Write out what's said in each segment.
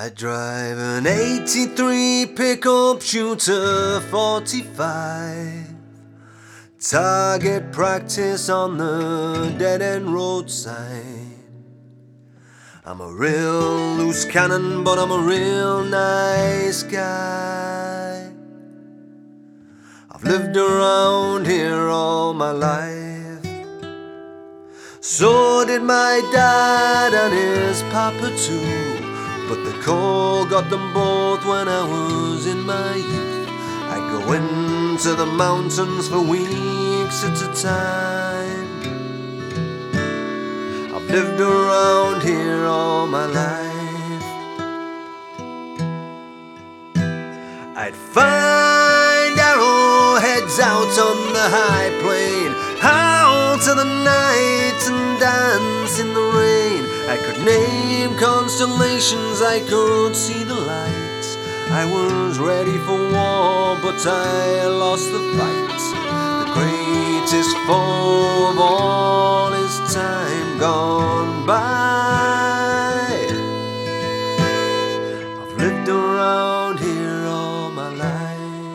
I drive an 83 pickup shooter 45. Target practice on the dead-end roadside. I'm a real loose cannon, but I'm a real nice guy. I've lived around here all my life. So did my dad and his papa too. But the cold got them both when I was in my youth. I'd go into the mountains for weeks at a time. I've lived around here all my life. I'd find arrowheads out on the high plain, out to the night and dance in the rain. I could name constellations, I could see the lights. I was ready for war, but I lost the fight. The greatest foe of all is time gone by. I've lived around here all my life.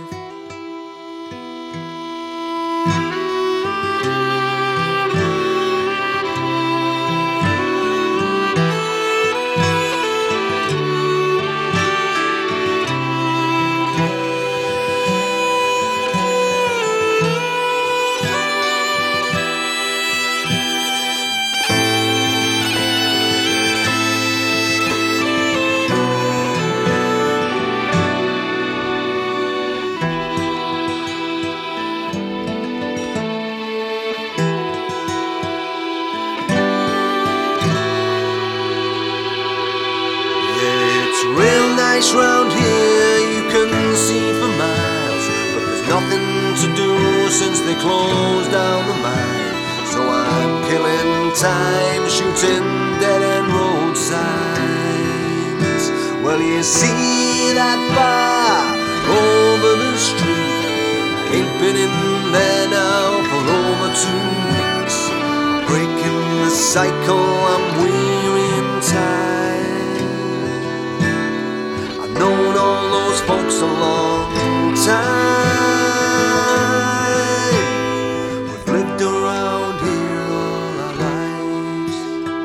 Real nice round here, you can see for miles, but there's nothing to do since they closed down the mine. So I'm killing time, shooting dead-end road signs. Well, you see that bar over the street? I ain't been in there now for over 2 weeks. Breaking the cycle, I'm weary and tired. Known all those folks a long time. We've lived around here all our lives.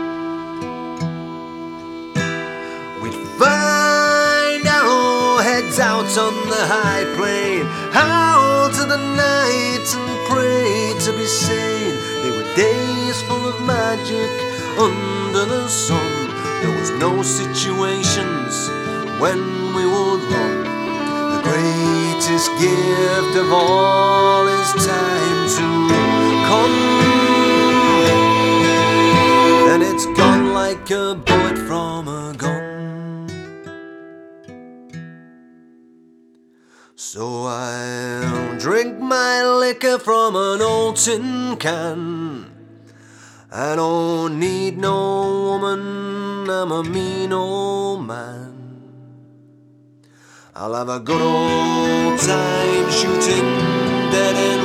We'd find arrowheads out on the high plain, howl to the night and pray to be sane. They were days full of magic under the sun. There was no situations when we would run. The greatest gift of all is time to come. And it's gone like a bullet from a gun. So I'll drink my liquor from an old tin can. I don't need no woman, I'm a mean old man. I'll have a good old time shooting dead-end